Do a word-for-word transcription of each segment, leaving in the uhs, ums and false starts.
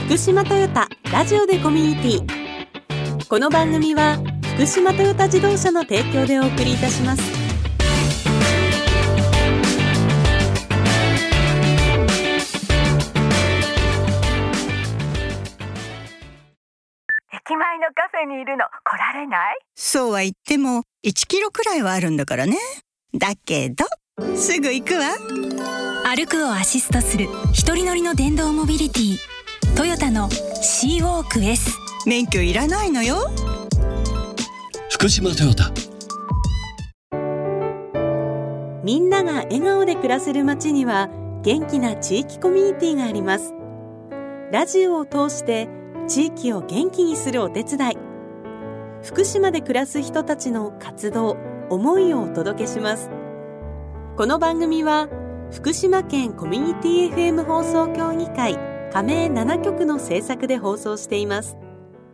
福島トヨタラジオでコミュニティ。この番組は福島トヨタ自動車の提供でお送りいたします。 駅前のカフェにいるの来られない？ そうは言ってもいちキロくらいはあるんだからね。だけどすぐ行くわ。 歩くをアシストする一人乗りの電動モビリティ、トヨタのシーウォーク S。 免許いらないのよ。 福島トヨタ。 みんなが笑顔で暮らせる街には元気な地域コミュニティがあります。ラジオを通して地域を元気にするお手伝い。福島で暮らす人たちの活動、思いをお届けします。この番組は福島県コミュニティ エフエム 放送協議会加盟ななきょくの制作で放送しています。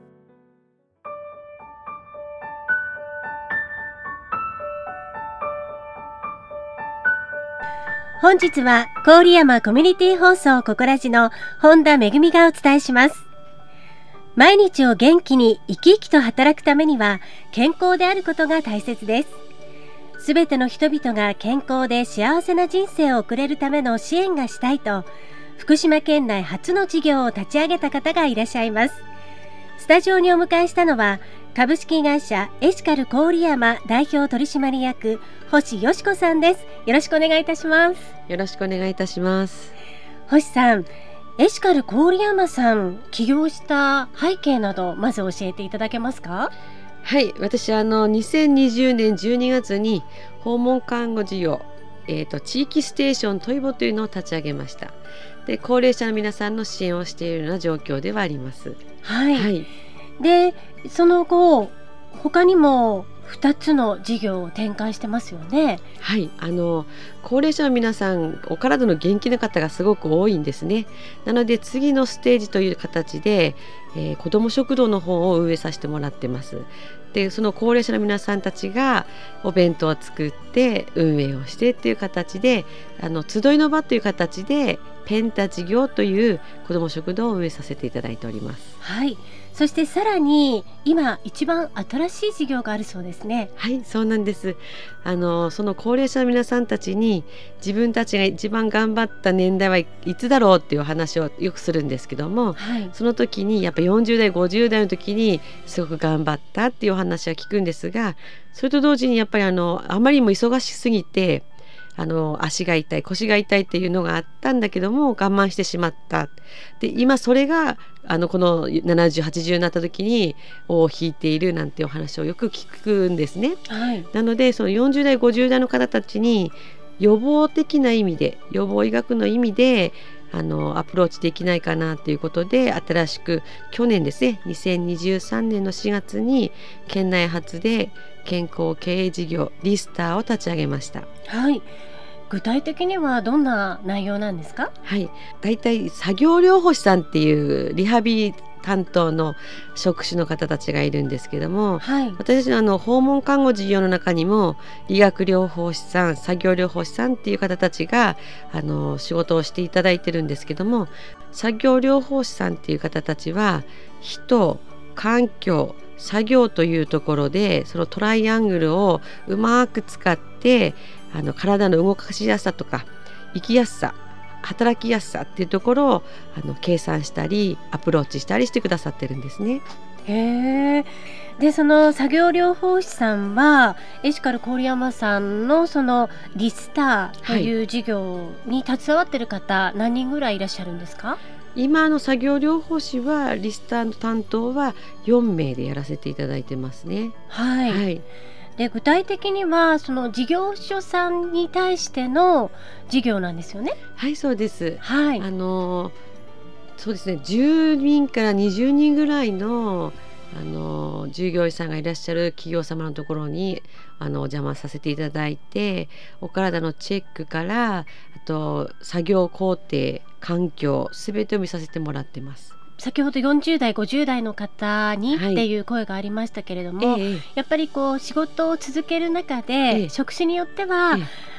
本日は郡山コミュニティ放送ここらじの本田めぐみがお伝えします。毎日を元気に生き生きと働くためには健康であることが大切です。すべての人々が健康で幸せな人生を送れるための支援がしたいと、福島県内初の事業を立ち上げた方がいらっしゃいます。スタジオにお迎えしたのは株式会社エシカル郡山代表取締役星よし子さんです。よろしくお願いいたします。 よろしくお願いいたします。 星さん、エシカル郡山さん起業した背景などまず教えていただけますか？ はい、私あのにせんにじゅうねんじゅうにがつに訪問看護事業、えーと、地域ステーショントイボというのを立ち上げました。で、高齢者の皆さんの支援をしているような状況ではあります。 はい、 はい、 でその後他にもふたつの事業を展開してますよね。 はい、あの高齢者の皆さんお体の元気な方がすごく多いんですね。なので次のステージという形で、えー、子ども食堂の方を運営させてもらってます。でその高齢者の皆さんたちがお弁当を作って運営をしてっていう形で、あの集いの場という形でペンタ事業という子ども食堂を運営させていただいております。 はい、そしてさらに今一番新しい事業があるそうですね。 はい、そうなんです。あのその高齢者の皆さんたちに自分たちが一番頑張った年代はいつだろうっていう話をよくするんですけども、はい、その時にやっぱよんじゅうだいごじゅうだいの時にすごく頑張ったっていうお話は聞くんですが、それと同時にやっぱりあのあまりにも忙しすぎてあの足が痛い腰が痛いっていうのがあったんだけども我慢してしまった。で今それがあのこのななじゅう、はちじゅうになった時に尾を引いているなんてお話をよく聞くんですね。はい、なのでそのよんじゅうだいごじゅうだいの方たちに予防的な意味で予防医学の意味であのアプローチできないかなということで、新しく去年ですねにせんにじゅうさんねんのしがつに県内初で健康経営事業リスターを立ち上げました。 はい、具体的にはどんな内容なんですか？ はい、だいたい作業療法士さんっていうリハビリ担当の職種の方たちがいるんですけども、はい、私のあの訪問看護事業の中にも理学療法士さん、作業療法士さんっていう方たちがあの仕事をしていただいてるんですけども、作業療法士さんっていう方たちは人、環境、作業というところでそのトライアングルをうまく使ってあの体の動かしやすさとか生きやすさ、働きやすさっていうところをあの計算したりアプローチしたりしてくださってるんですね。 へー。でその作業療法士さんはエシカル郡山さんのそのリスターという事業に携わっている方、はい、何人ぐらいいらっしゃるんですか？ 今の作業療法士はリスターの担当はよんめいでやらせていただいてますね。 はい、はい、で具体的にはその事業所さんに対しての事業なんですよね。 はい、そうです。 はい、 あのそうですね、じゅうにんからにじゅうにんぐらいのあの従業員さんがいらっしゃる企業様のところにあのお邪魔させていただいて、お体のチェックからあと作業工程、環境すべてを見させてもらってます。 先ほどよんじゅうだいごじゅうだいの方にっていう声がありましたけれども、はい、ええ、やっぱりこう仕事を続ける中で、ええ、職種によっては、ええ、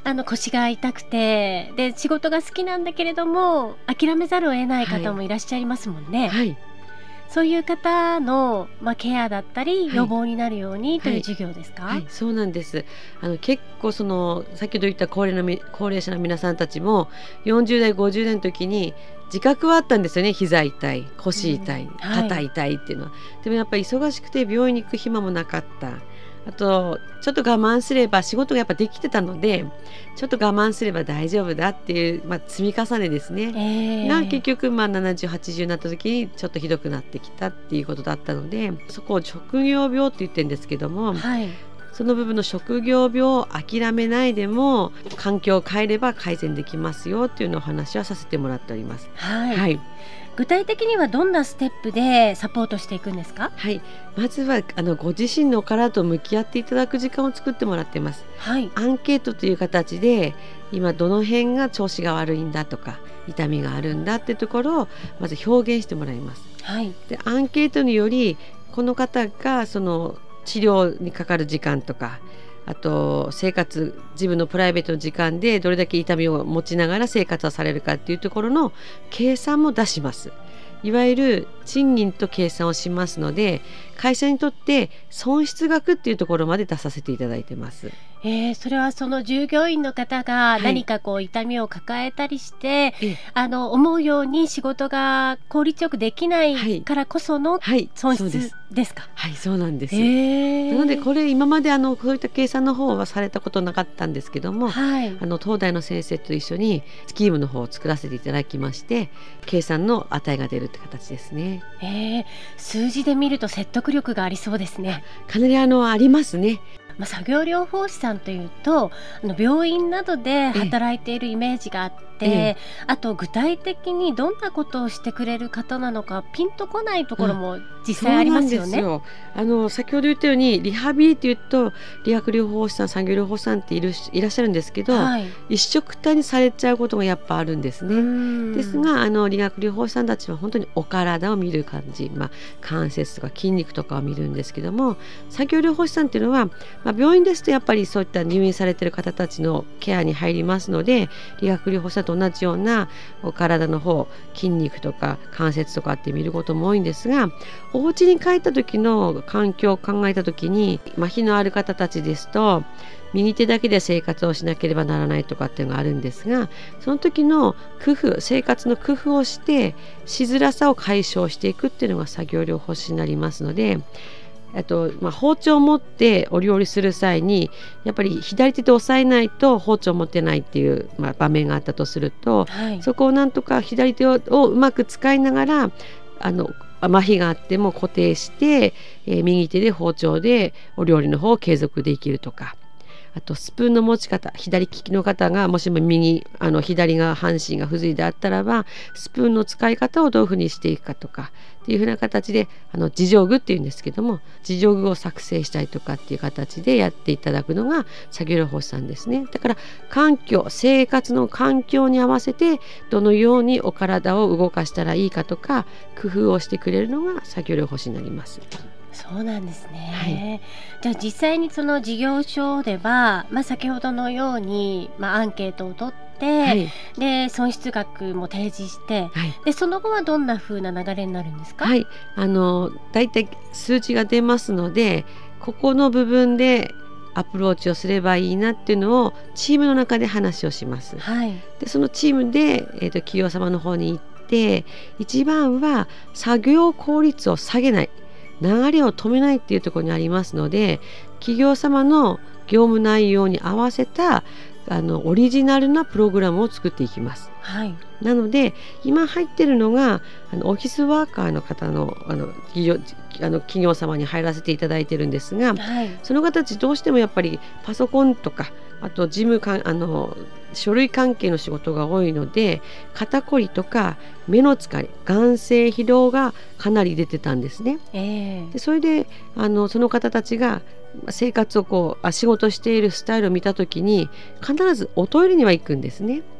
あの腰が痛くてで仕事が好きなんだけれども諦めざるを得ない方もいらっしゃいますもんね。 はい、 そういう方の、まあ、ケアだったり予防になるようにという授業ですか？ はいはい、そうなんです。あの結構その先ほど言った高齢のみ高齢者の皆さんたちもよんじゅう代ごじゅう代の時に自覚はあったんですよね。膝痛い、腰痛い、 うんはい、 肩痛いっていうのは。でもやっぱり忙しくて病院に行く暇もなかった。あとちょっと我慢すれば仕事がやっぱできてたのでちょっと我慢すれば大丈夫だっていう、まあ、積み重ねですね、えー、が結局まあななじゅう、はちじゅうになった時にちょっとひどくなってきたっていうことだったのでそこを職業病って言ってるんですけども、はい、その部分の職業病を諦めないでも環境を変えれば改善できますよっていうのをお話はさせてもらっております。 はい、はい、具体的にはどんなステップでサポートしていくんですか？ はい、まずはあのご自身の体と向き合っていただく時間を作ってもらっています、はい、アンケートという形で今どの辺が調子が悪いんだとか痛みがあるんだっていうところをまず表現してもらいます、はい、でアンケートによりこの方がその治療にかかる時間とかあと生活自分のプライベートの時間でどれだけ痛みを持ちながら生活をされるかっていうところの計算も出します。いわゆる賃金と計算をしますので会社にとって損失額っていうところまで出させていただいてます。 えー、それはその従業員の方が何かこう痛みを抱えたりして、はい、あの思うように仕事が効率よくできないからこその損失ですか？ はい、そうなんです、 えー、 なのでこれ今まであのこういった計算の方はされたことなかったんですけども、はい、あの東大の先生と一緒にスキームの方を作らせていただきまして計算の値が出るって形ですね。 えー、数字で見ると説得力がありそうですね。 かなりあのありますね。 まあ、作業療法士さんというとあの病院などで働いているイメージがあって、ええ、あと具体的にどんなことをしてくれる方なのかピンとこないところも実際ありますよね。 そうなんですよ。あの先ほど言ったようにリハビリっていうと理学療法士さん産業療法士さんっているいらっしゃるんですけど、はい、一緒くたにされちゃうことがやっぱあるんですね。ですがあの理学療法士さんたちは本当にお体を見る感じ、まあ、関節とか筋肉とかを見るんですけども産業療法士さんっていうのはまあ、病院ですとやっぱりそういった入院されている方たちのケアに入りますので理学療法士さんと同じようなお体の方筋肉とか関節とかって見ることも多いんですがお家に帰った時の環境を考えた時に麻痺のある方たちですと右手だけで生活をしなければならないとかっていうのがあるんですがその時の工夫生活の工夫をしてしづらさを解消していくっていうのが作業療法士になりますのであと、まあ、包丁を持ってお料理する際にやっぱり左手で押さえないと包丁を持ってないっていう、まあ、場面があったとすると、はい、そこをなんとか左手を、をうまく使いながらあの麻痺があっても固定して、えー、右手で包丁でお料理の方を継続できるとかあとスプーンの持ち方左利きの方がもしも右あの左が半身が不随であったらばスプーンの使い方をどういうふうにしていくかとかっていうふうな形であの自助具っていうんですけども自助具を作成したりとかっていう形でやっていただくのが作業療法士さんですね。だから環境生活の環境に合わせてどのようにお体を動かしたらいいかとか工夫をしてくれるのが作業療法士になります。 そうなんですね、はい、じゃあ実際にその事業所では、まあ、先ほどのように、まあ、アンケートを取って、はい、で損失額も提示して、はい、でその後はどんな風な流れになるんですか？はい、 あのだいたい数値が出ますのでここの部分でアプローチをすればいいなっていうのをチームの中で話をします、はい、でそのチームで、えーと、企業様の方に行って一番は作業効率を下げない流れを止めないっていうところにありますので企業様の業務内容に合わせたあのオリジナルなプログラムを作っていきます、はい、なので今入ってるのがあのオフィスワーカーの方のあの企業、あの企業様に入らせていただいてるんですが、はい、その方たちどうしてもやっぱりパソコンとかあと事務かあの書類関係の仕事が多いので肩こりとか目の疲れ眼性疲労がかなり出てたんですね、えー、でそれであのその方たちが生活をこうあ仕事しているスタイルを見たときに必ずおトイレには行くんですね。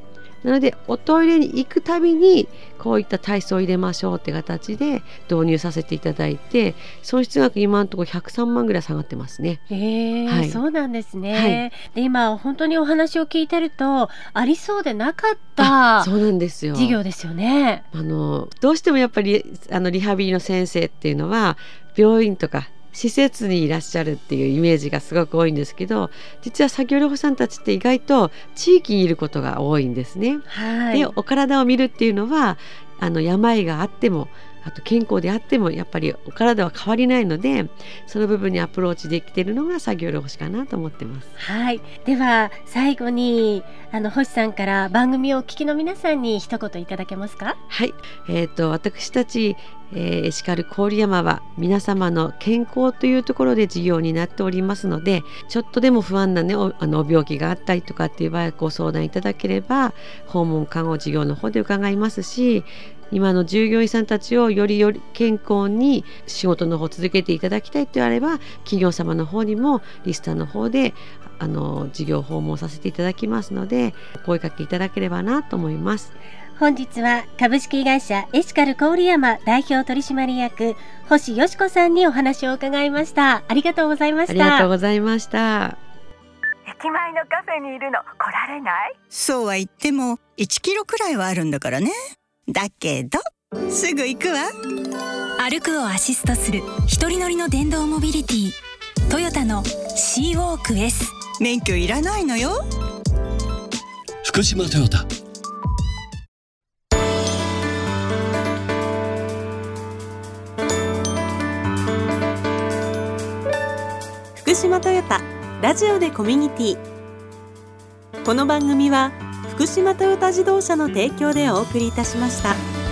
なのでおトイレに行くたびにこういった体操を入れましょうって形で導入させていただいて、損失額今のところひゃくさんまんぐらい下がってますね。 えーはい、 そうなんですね、 はい、 で今本当にお話を聞いてるとありそうでなかったそうなんですよ事業ですよね。 あのどうしてもやっぱりあのリハビリの先生っていうのは病院とか施設にいらっしゃるっていうイメージがすごく多いんですけど、実は作業療法士さんたちって意外と地域にいることが多いんですね。 はい、 でお体を見るっていうのはあの病があってもあと健康であってもやっぱりお体は変わりないので、その部分にアプローチできているのが作業療法士かなと思ってます。 はい、では最後にあの星さんから番組をお聞きの皆さんに一言いただけますか。 はい、えーと、私たち、えー、エシカル郡山は皆様の健康というところで事業になっておりますので、ちょっとでも不安な、ね、お, あのお病気があったりとかっていう場合はご相談いただければ訪問看護事業の方で伺いますし、今の従業員さんたちをよりより健康に仕事の方を続けていただきたいとあれば企業様の方にもリスターの方であの事業訪問させていただきますので、お声かけいただければなと思います。 本日は株式会社エシカル郡山代表取締役星よし子さんにお話を伺いました。ありがとうございました。 ありがとうございました。 駅前のカフェにいるの来られない？ そうは言ってもいちキロくらいはあるんだからね。だけどすぐ行くわ。 歩くをアシストする一人乗りの電動モビリティトヨタの シーウォーク エス。 免許いらないのよ。 福島トヨタ。 福島トヨタラジオでコミュニティ。この番組は福島トヨタ自動車の提供でお送りいたしました。